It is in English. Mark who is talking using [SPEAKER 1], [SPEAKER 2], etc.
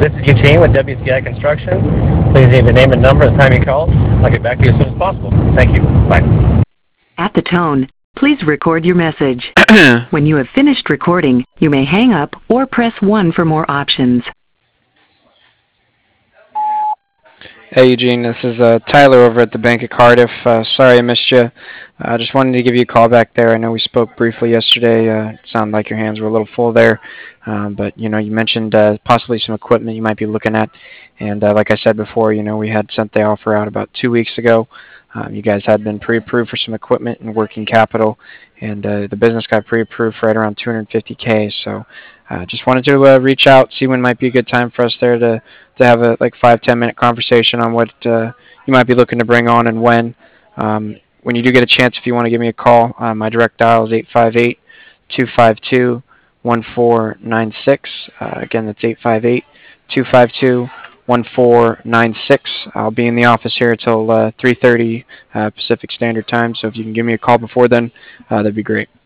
[SPEAKER 1] This is Eugene with WCI Construction. Please leave your name and number and the time you call. I'll get back to you as soon as possible. Thank you. Bye.
[SPEAKER 2] At the tone, please record your message. When you have finished recording, you may hang up or press 1 for more options.
[SPEAKER 3] Hey Eugene, this is Tyler over at the Bank of Cardiff. Sorry I missed you. I just wanted to give you a call back there. I know we spoke briefly yesterday. It sounded like your hands were a little full there. But, you mentioned possibly some equipment you might be looking at. And like I said before, we had sent the offer out about 2 weeks ago. You guys had been pre-approved for some equipment and working capital. And the business got pre-approved for right around $250K. So just wanted to reach out, see when might be a good time for us there to have a 5-10 minute conversation on what you might be looking to bring on and when. When you do get a chance, if you want to give me a call, my direct dial is 858-252-1496. Again, that's 858-252-1496. I'll be in the office here until 3:30 Pacific Standard Time, so if you can give me a call before then, that'd be great.